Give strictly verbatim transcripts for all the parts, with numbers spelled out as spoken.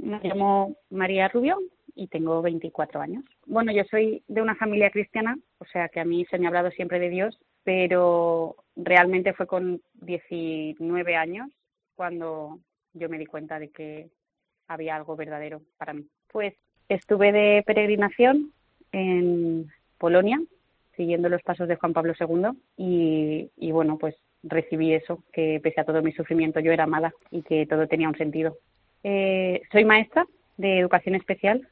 Me llamo María Rubio y tengo veinticuatro años. Bueno, yo soy de una familia cristiana, o sea que a mí se me ha hablado siempre de Dios, pero realmente fue con diecinueve años cuando yo me di cuenta de que había algo verdadero para mí. Pues estuve de peregrinación en Polonia, siguiendo los pasos de Juan Pablo segundo, y, y bueno, pues recibí eso, que pese a todo mi sufrimiento yo era amada y que todo tenía un sentido. Eh, soy maestra de educación especial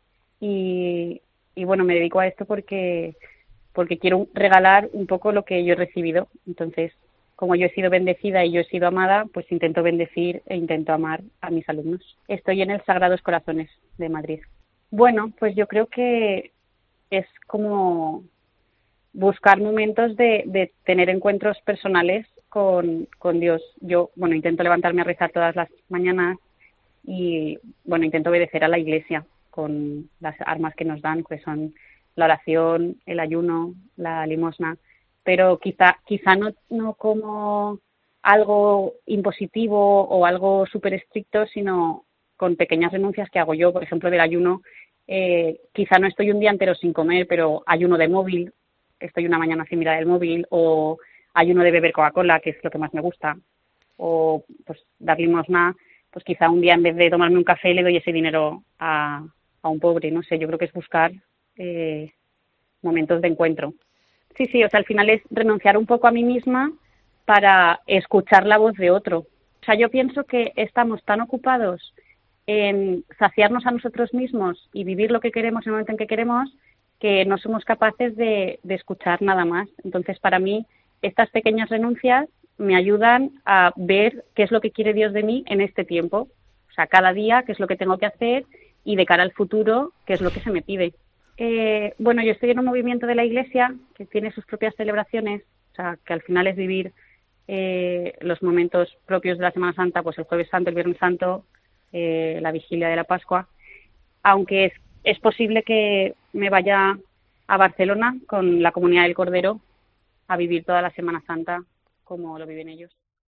y, y bueno, me dedico a esto porque, porque quiero regalar un poco lo que yo he recibido. Entonces, como yo he sido bendecida y yo he sido amada, pues intento bendecir e intento amar a mis alumnos. Estoy en el Sagrados Corazones de Madrid. Bueno, pues yo creo que es como buscar momentos de, de tener encuentros personales con, con Dios. Yo, bueno, intento levantarme a rezar todas las mañanas y, bueno, intento obedecer a la Iglesia con las armas que nos dan, que son la oración, el ayuno, la limosna, pero quizá quizá no, no como algo impositivo o algo súper estricto, sino con pequeñas renuncias que hago yo. Por ejemplo, del ayuno, eh, quizá no estoy un día entero sin comer, pero ayuno de móvil, estoy una mañana sin mirar el móvil, o ayuno de beber Coca-Cola, que es lo que más me gusta, o pues dar limosna, pues quizá un día en vez de tomarme un café le doy ese dinero a, a un pobre, no sé, yo creo que es buscar eh, momentos de encuentro. Sí, sí, o sea, al final es renunciar un poco a mí misma para escuchar la voz de otro. O sea, yo pienso que estamos tan ocupados en saciarnos a nosotros mismos y vivir lo que queremos en el momento en que queremos, que no somos capaces de, de escuchar nada más. Entonces, para mí, estas pequeñas renuncias me ayudan a ver qué es lo que quiere Dios de mí en este tiempo. O sea, cada día qué es lo que tengo que hacer y de cara al futuro qué es lo que se me pide. Eh, bueno, yo estoy en un movimiento de la Iglesia que tiene sus propias celebraciones, o sea, que al final es vivir eh, los momentos propios de la Semana Santa, pues el Jueves Santo, el Viernes Santo, eh, la Vigilia de la Pascua, aunque es, es posible que me vaya a Barcelona con la Comunidad del Cordero a vivir toda la Semana Santa como lo viven ellos.